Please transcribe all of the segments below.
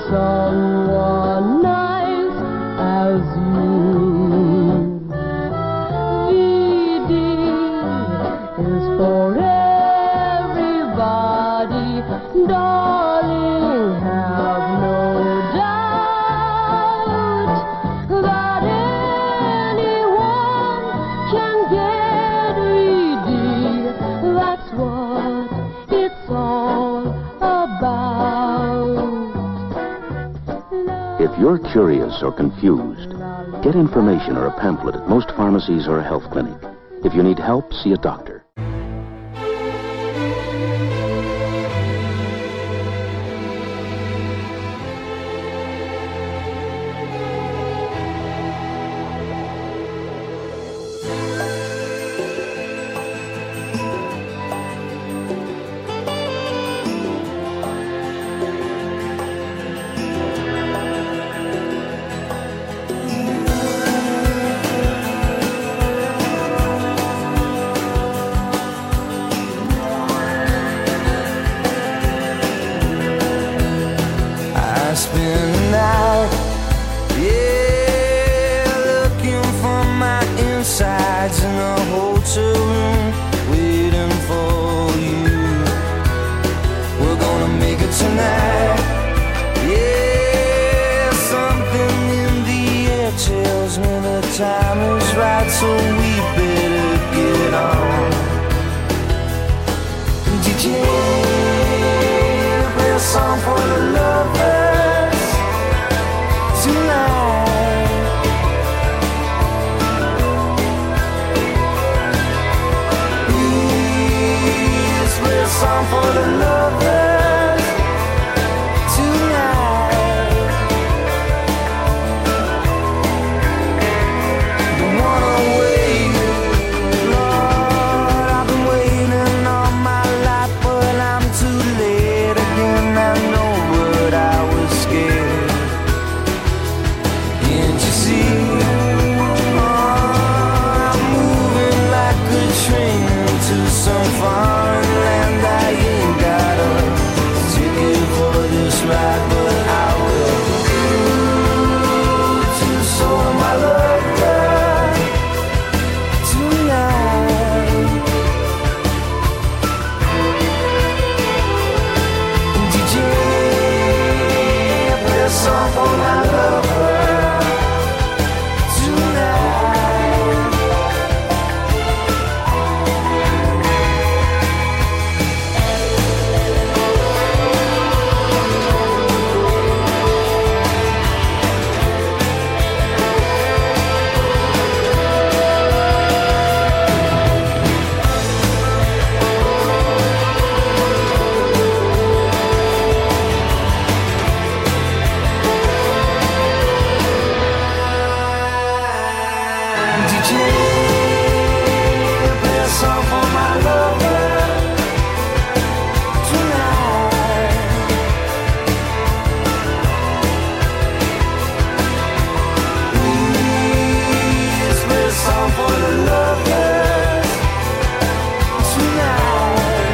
someone nice as you. VD is for everybody, darling, have no doubt that anyone can get VD. That's what it's all about. If you're curious or confused, get information or a pamphlet at most pharmacies or a health clinic. If you need help, see a doctor. I spend the night, yeah, looking for my insides in a hotel room, waiting for you. We're gonna make it tonight, yeah, something in the air tells me the time is right, so we better get on. DJ, play a song for the lovers tonight. Please play a song for the lovers tonight. Don't wanna wait, Lord, I've been waiting all my life, but I'm too late again. I know, but I was scared. Can't you see? I'm moving like a train to some foreign land. I ain't got a ticket for this ride, but I will to show my love tonight. DJ, play a song for my lover tonight. DJ, play a song for my lover tonight. Please play a song for the lovers tonight.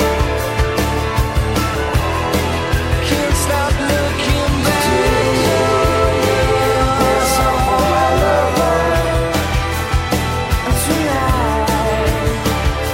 Can't stop looking back. Play a song for my lover tonight.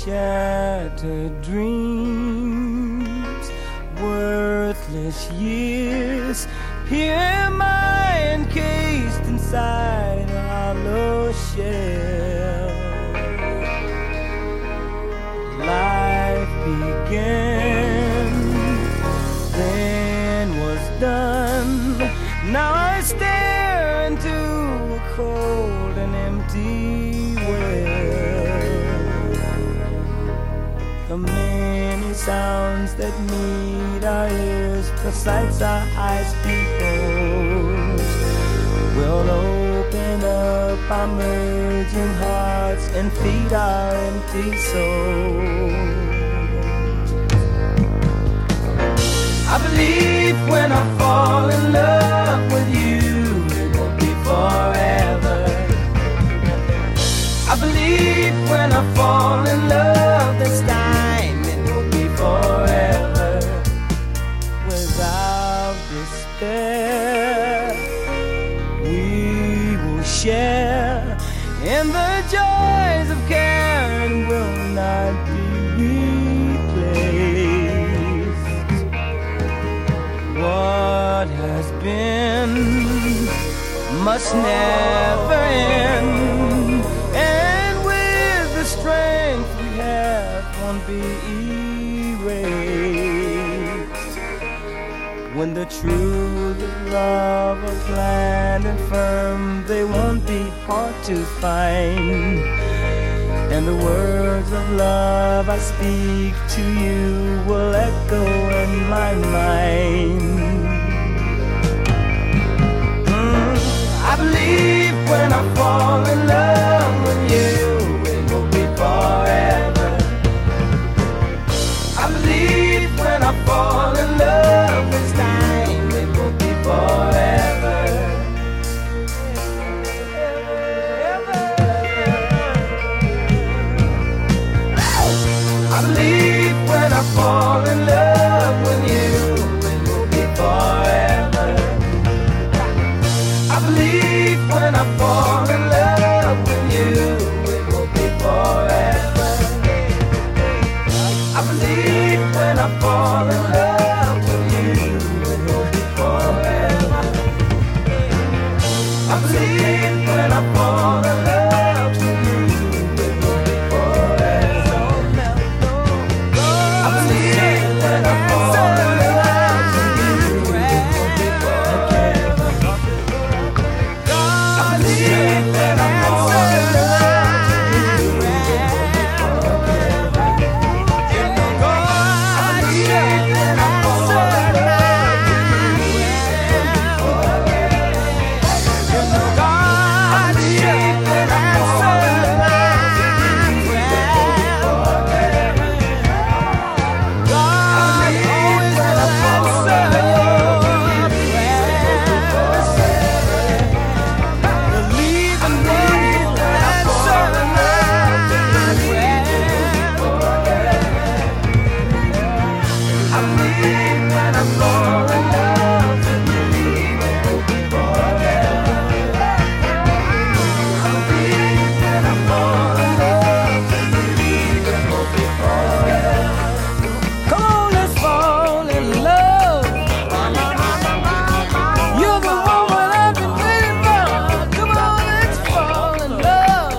shattered dreams, worthless years. Here am I encased inside a hollow shell. Life began, then was done. Now I stare into a cold and empty well. The many sounds that meet our ears, the sights our eyes behold, will open up our merging hearts and feed our empty souls. I believe when I fall in love with you, it will be forever. I believe when I fall in love this time, it will be forever. Without despair, we will share in the joys of care and will not be replaced. What has been must never end, and with the strength we have won't be erased. When the truth of love are planned and firm, they won't be hard to find, and the words of love I speak to you will echo in my mind. I believe when I fall in love with you, it will be forever. I believe when I fall in love this time, it will be forever. I believe when I fall in love with you, it will be forever. I believe when I fall in love with you, it will be forever. I believe when I fall in love with you, it will be forever. I believe when I fall in love with you, it will be forever. I believe when I fall in love with you, it will be forever. I believe when I fall in love with you, it will be forever. I believe when I fall in love with you, it will be forever. I believe when I fall in love with you, it will be forever. I believe when I fall in love with you, it will be forever. Believe in me when I fall in love with you, it will be forever. I believe when I fall in love with you, it will be forever. I believe when I fall in love with you, it will be forever. Come on, let's fall in love. You're the woman I've been waiting for. Come on, let's fall in love.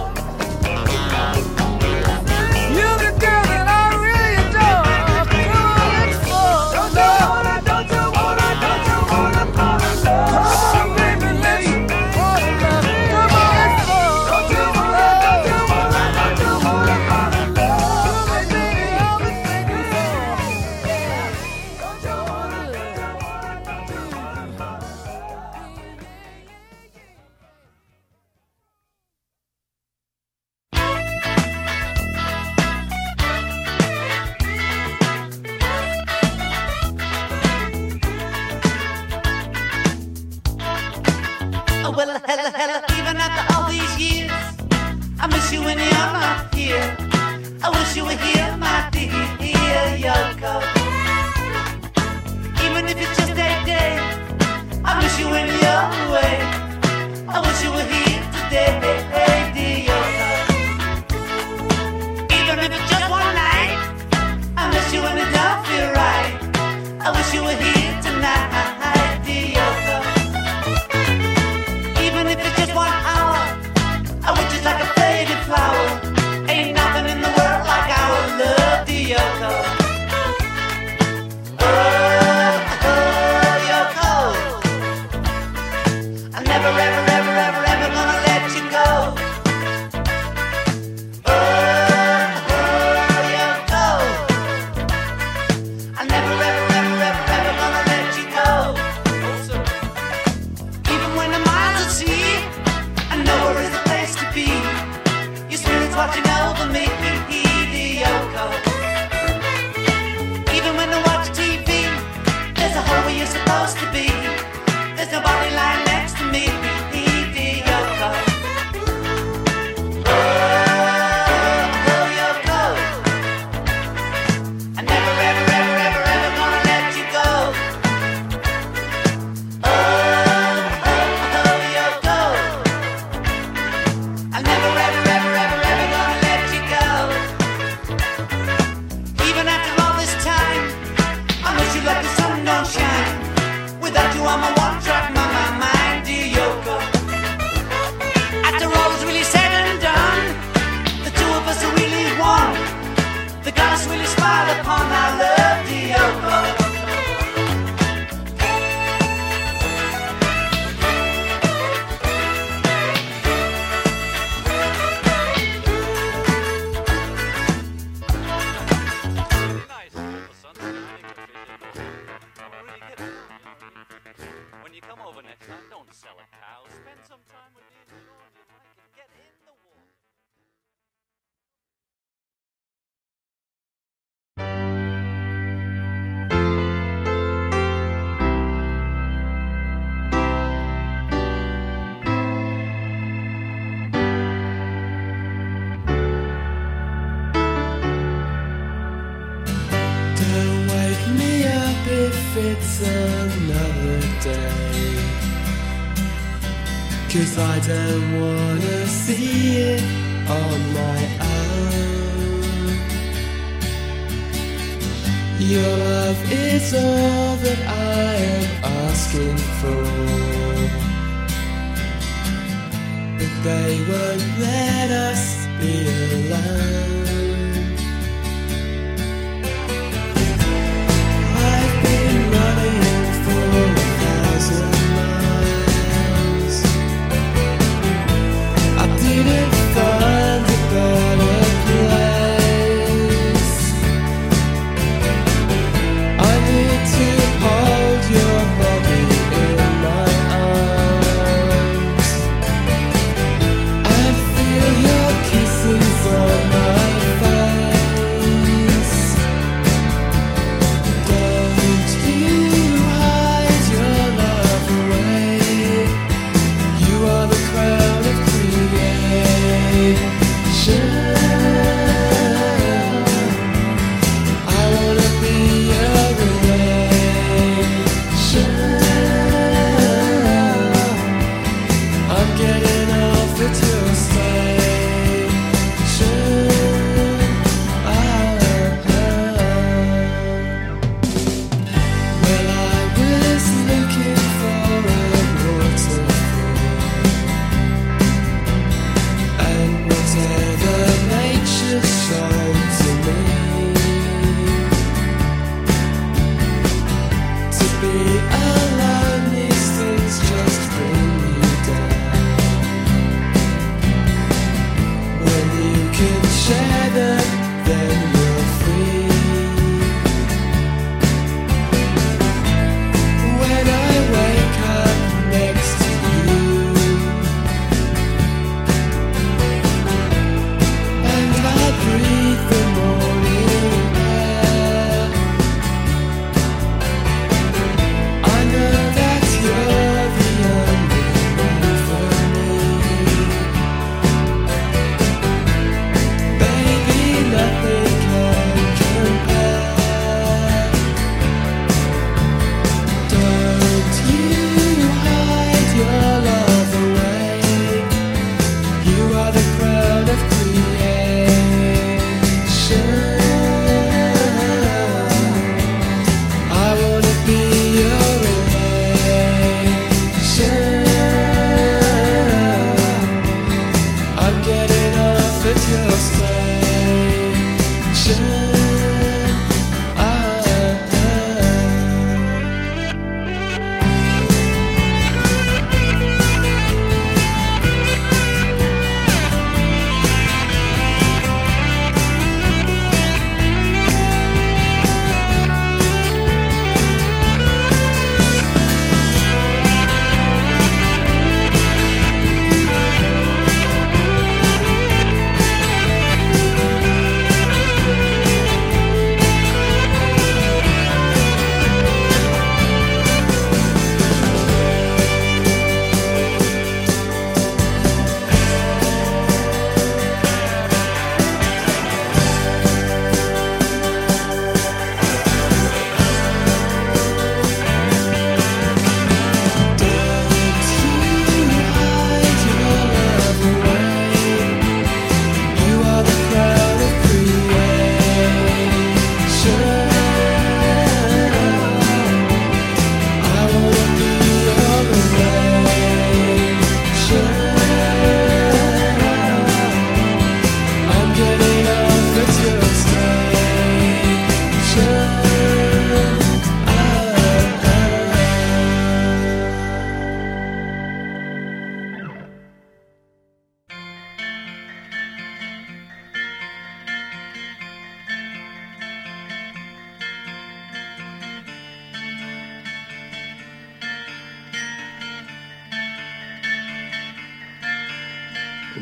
You're the girl that I really adore. Come on, let's fall in love. Don't you wanna fall in love? Come on, baby, let's fall in love. Come on, let's fall in love. Don't you wanna fall in love? Come on, baby, I'll be thinking so. Don't you wanna Oh, well, hella, even after all these years, I miss you when you're not here. I wish you were here, my dear Yoko. Even if it's just a day, I miss you when you're away. I wish you were here today, dear Yoko. Even if it's just one I wish you were here tonight, dear Yoko. Even if it's just 1 hour, I would just like a faded flower. Ain't nothing in the world like our love, dear Yoko. Oh, Yoko, I'm never, ever, ever, ever, ever gonna let you go. Yoko, I'm never, ever, ever, ever, ever gonna let you go. Even when the miles at sea, I know where is the place to be. Your spirit's watching over me, dear Yoko. Even when I watch TV, there's a hole where you're supposed to be. There's nobody lying next to me, dear Yoko. Oh, Yoko, I'm never, ever, ever, ever, ever gonna let you go. Oh, Yoko, I'm never, ever, ever, ever, ever gonna let you go. Even after all this time, I miss you like the sun don't shine. Without you, I'm a one-track mind, dear Yoko. After all is really said and done, the two of us are really one. The goddess really smiled upon our love, dear Yoko. When you come over next time, don't sell a cow. Spend some time with me and George if I can get in the water. Don't wake me up if it's another day, 'cause I don't wanna see it on my own. Your love is all that I am asking for, but they won't let us be alone. I've been running for 1,000 miles. I didn't find a better place. I need to hold your body in my arms and feel your kisses on my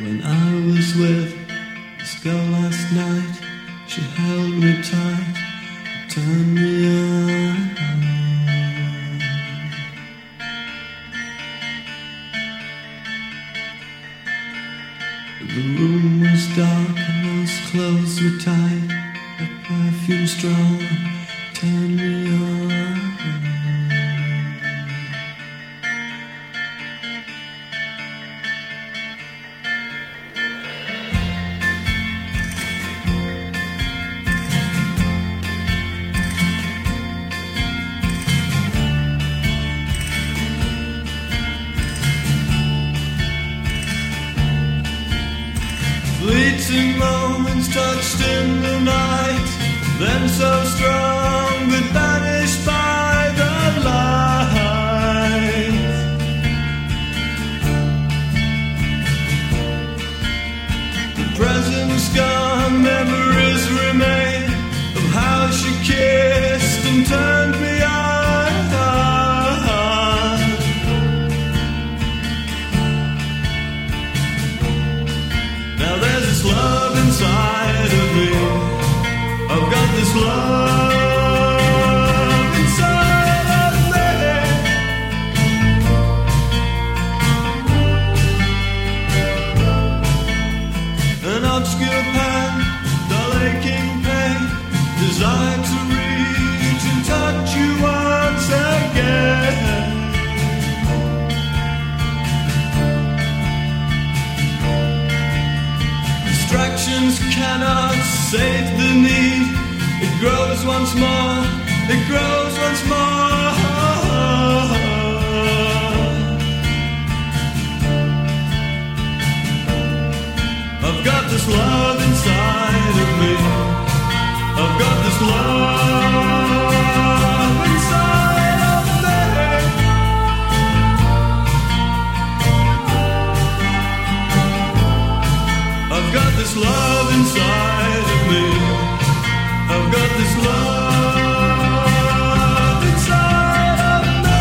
When I was with this girl last night, she held me tight, turned me on. The room was dark and those clothes were tight, her perfume strong, turned me on. Fleeting moments touched in the night, then so strong but vanished by the light. The present's gone, memories remain of how she kissed and turned me on. Now there's this love inside of me. I've got this love inside of me. An obscure pain, dull aching pain, desire to reach and touch you once again. Distractions cannot save the need. It grows once more, it grows once more. I've got this love inside of me. I've got this love inside of me. I've got this love inside of me. I've got this love inside of me.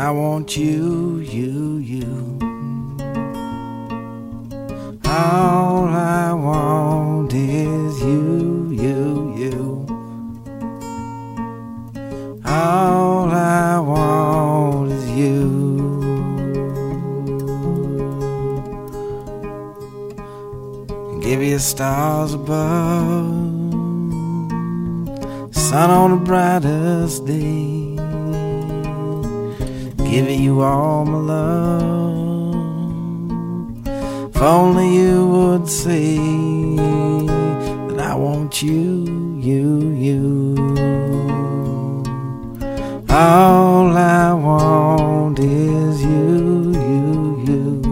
I want you, you. All I want is you, you. All I want is you. Give you stars above, sun on the brightest day, giving you all my love. If only you would say that I want you, you. All I want is you, you.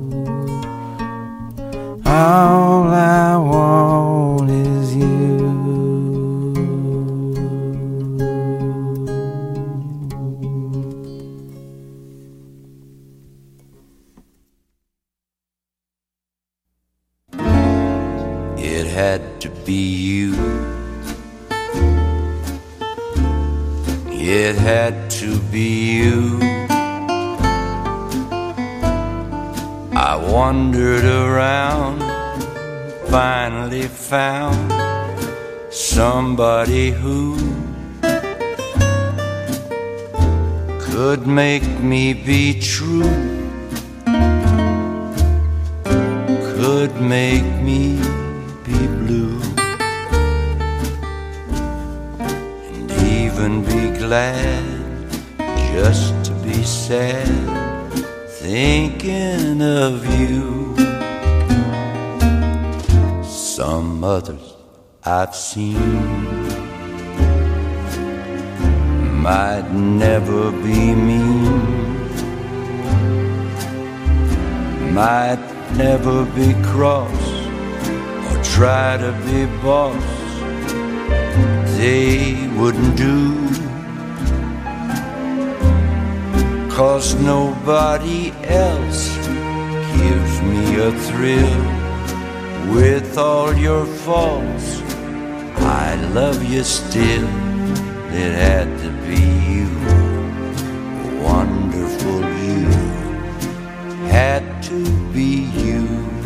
All I want is you. It had to be you. It had to be you. I wandered around, finally found somebody who could make me be true, could make me be blue, and even be glad just to be sad, thinking of you. Some others I've seen might never be mean, might never be cross or try to be boss. They wouldn't do, 'cause nobody else gives me a thrill. With all your faults, I love you still. It had to be you, wonderful you, had to be you.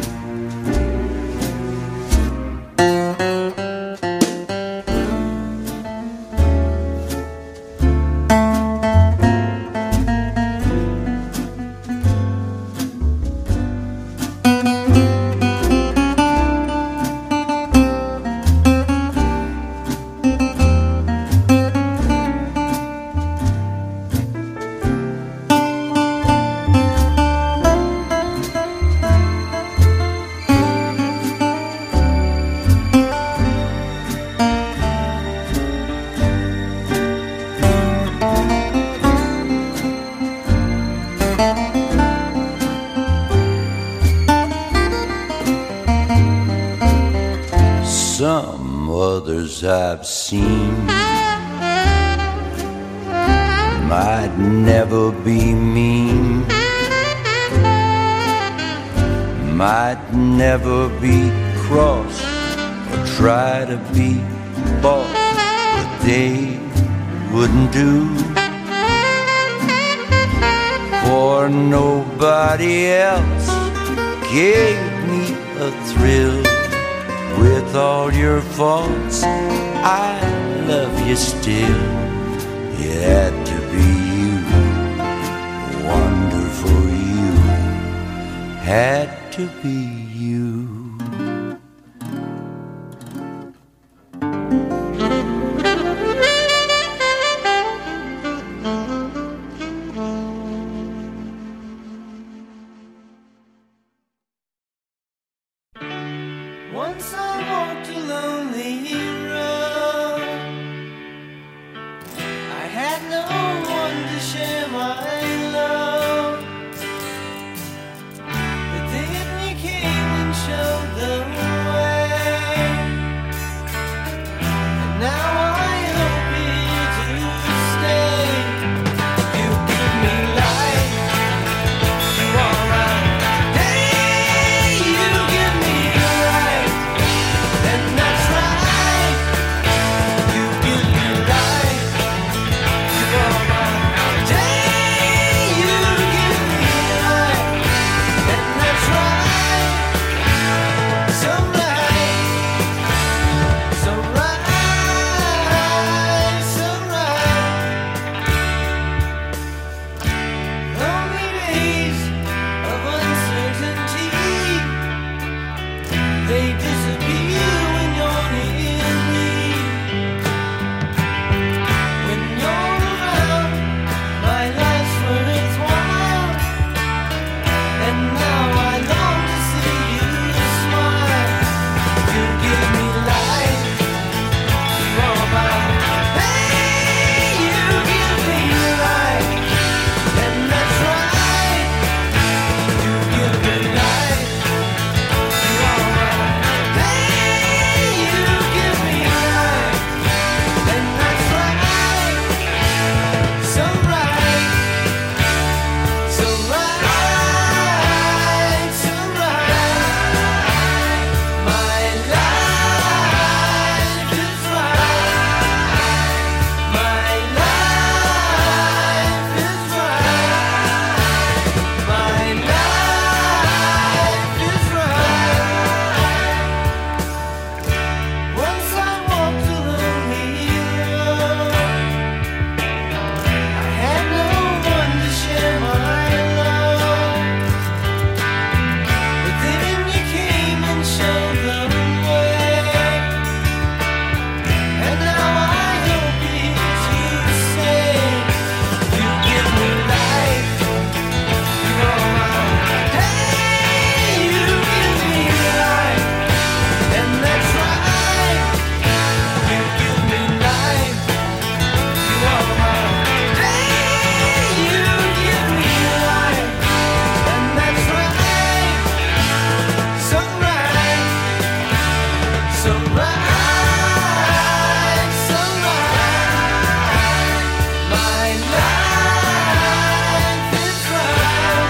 Some others I've seen might never be mean, might never be cross or try to be boss, but they wouldn't do, for nobody else gave me a thrill. With all your faults, I love you still. It had to be you, wonderful you, had to be you. Once I walked a lonely road. I had no one to share my love, but then you came and showed the way, and now I hope you to stay. You give me life, you are right. Hey, you give me life, and that's right. So right, my life is right.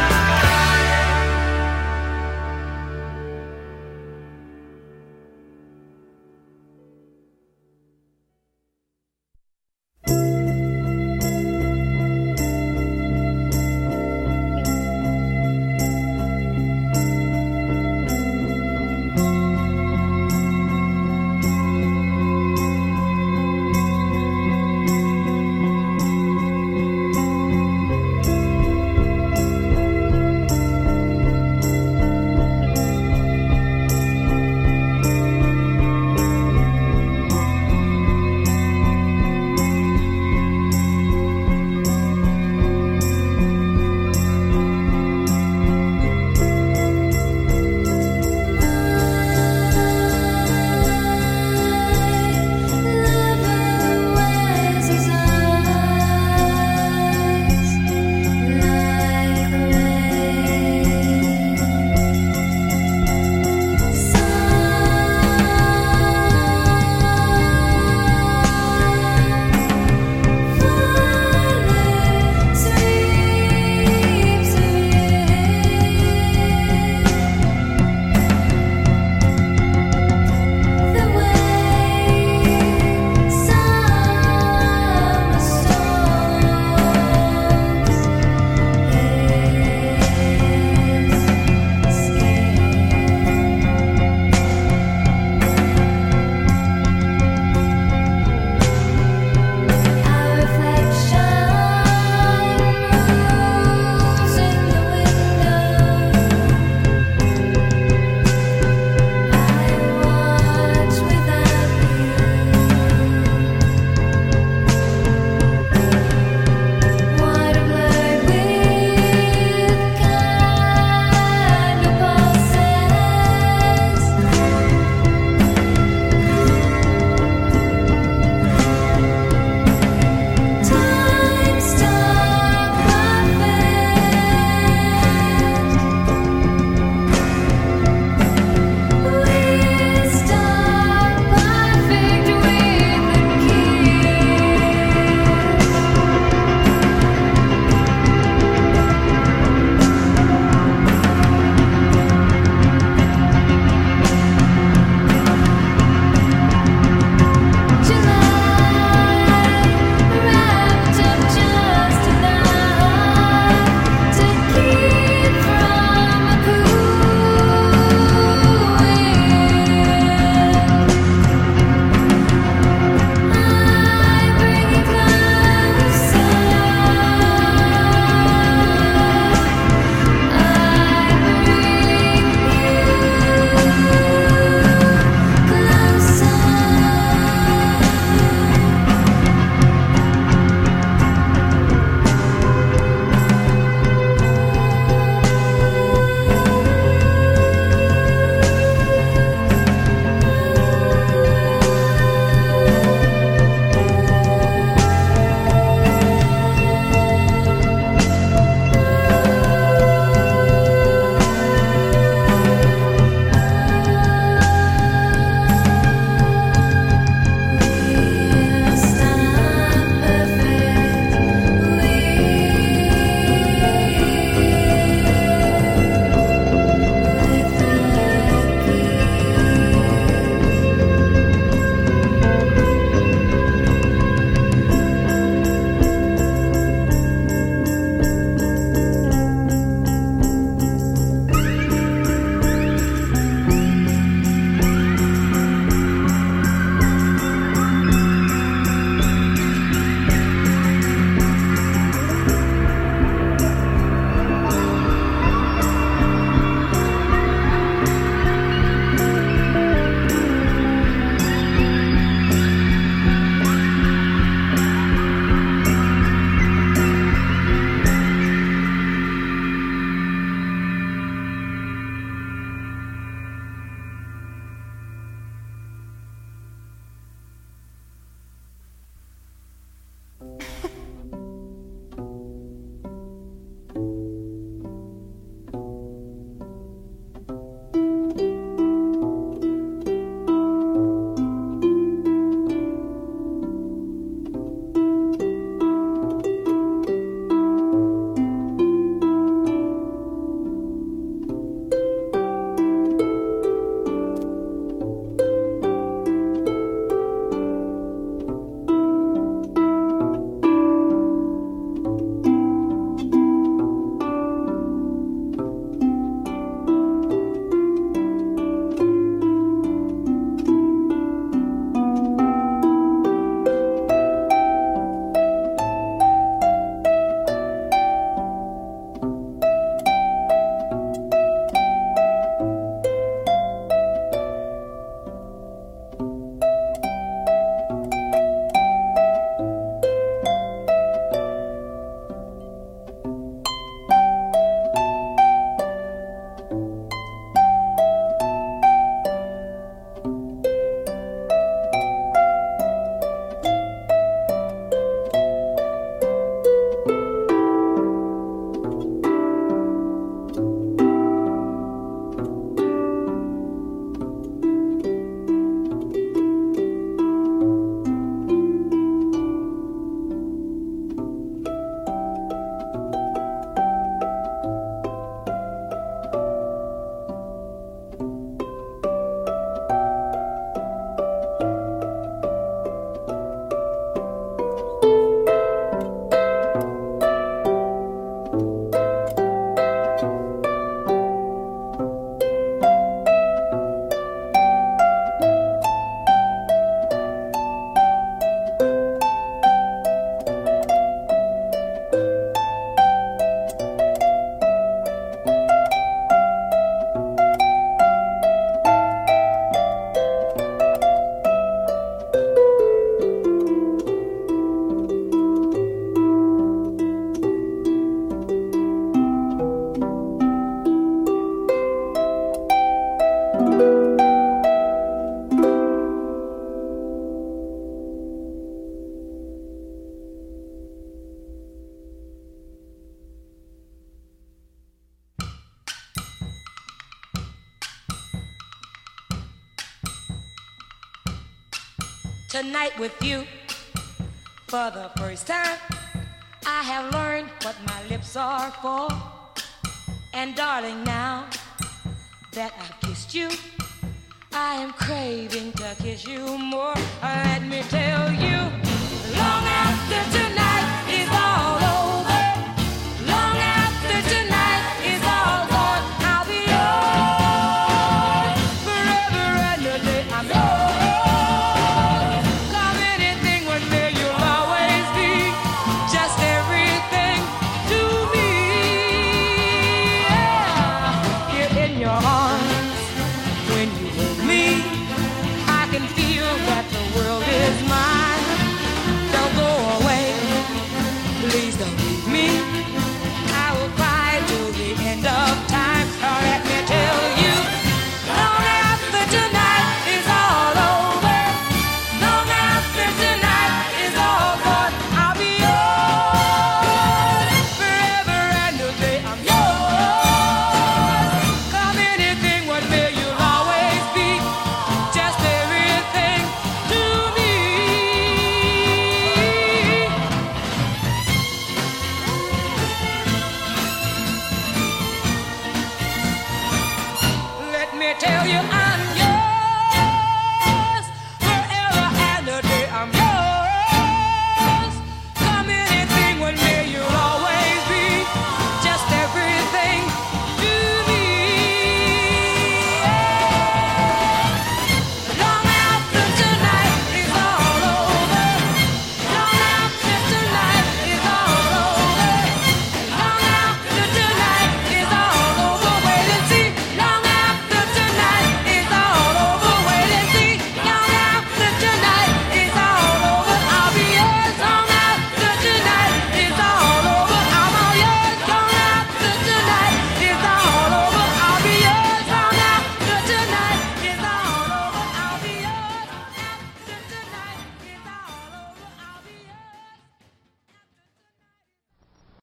Tonight with you, for the first time, I have learned what my lips are for. And darling, now that I've kissed you, I am craving to kiss you more. Let me tell you, long after tonight is all over, long after tonight is all gone, I'll be yours forever and a day. I'm yours. Love anything with me, you'll always be just everything to me. Yeah, here in your arms when you hold me.